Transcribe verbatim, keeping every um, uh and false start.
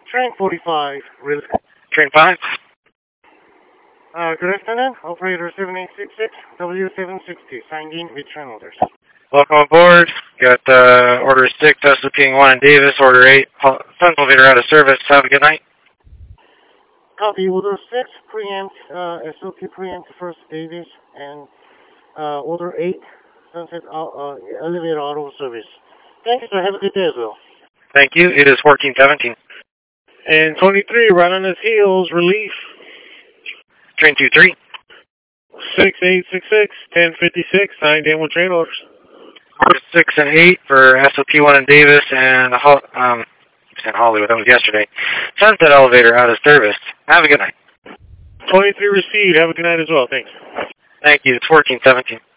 Train forty-five, really. Train five. Uh, good afternoon, operator seven eight six six, W seven sixty, signed in with train orders. Welcome aboard. Got uh, order six, S O P one in Davis, order eight, Sun elevator out of service. Have a good night. Copy, order six, preempt, uh, S O P preempt first Davis, and uh, order eight, Sunset uh, uh, elevator out of service. Thank you, sir. Have a good day as well. Thank you. It is fourteen seventeen. And twenty-three, right on his heels, relief. Train two three. six eight six six, ten fifty-six, signed in with train orders. Order six and eight for S O P one in Davis and um, in Hollywood. That was yesterday. Sunset elevator out of service. Have a good night. twenty-three received. Have a good night as well. Thanks. Thank you. It's fourteen seventeen.